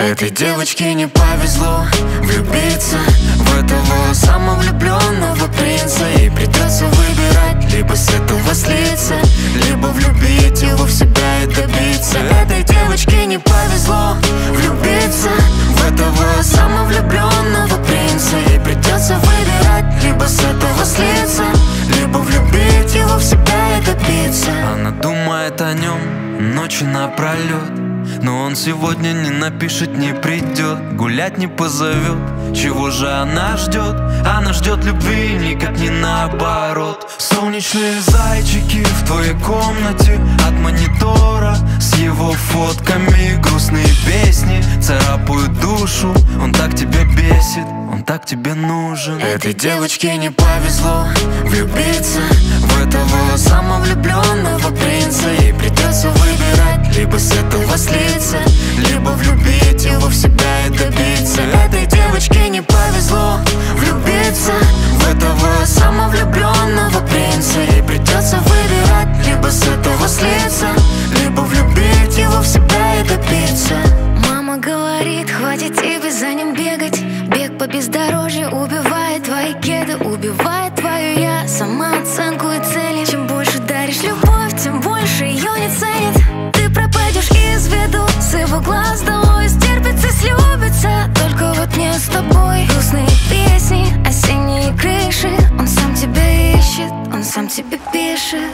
Этой девочке не повезло влюбиться в этого самовлюбленного принца. Ей придется выбирать: либо с этого слиться, либо влюбить его в себя и добиться. Этой девочке не повезло влюбиться в этого самовлюбленного принца. Ей придется выбирать: либо с этого слиться, либо влюбить его в себя и добиться. Она думает о нем ночи напролет, но он сегодня не напишет, не придет, гулять не позовет. Чего же она ждет? Она ждет любви, никак не наоборот. Солнечные зайчики в твоей комнате, от монитора с его фотками грустные песни царапают душу. Он так тебя бесит, он так тебе нужен. Этой девочке не повезло влюбиться в этого самовлюбленного принца. Ей придется выбирать: либо с этого слиться, либо влюбить его в себя и добиться. Этой девочке не повезло влюбиться в этого самовлюбленного принца. Ей придется выбирать: либо с этого слиться, либо влюбить его в себя и добиться. Мама говорит, хватит тебе за ним бегать. Бег по бездорожью убивает твои кеды, убивает твою я, самооценку и цели. Чем больше даришь любовь, тем больше ее не ценит. Ты пропадешь из виду, с его глаз долой. Стерпится, слюбится, только вот не с тобой. Грустные песни, осенние крыши. Он сам тебя ищет, он сам тебе пишет.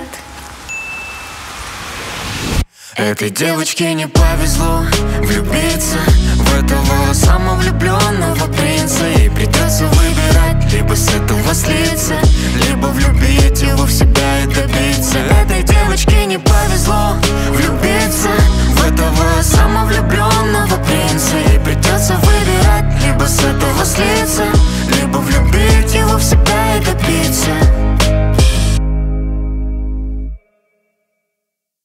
Этой девочке не повезло влюбиться в этого самовлюбленного принца. Ей придется выбирать: либо с этого слиться, либо влюбить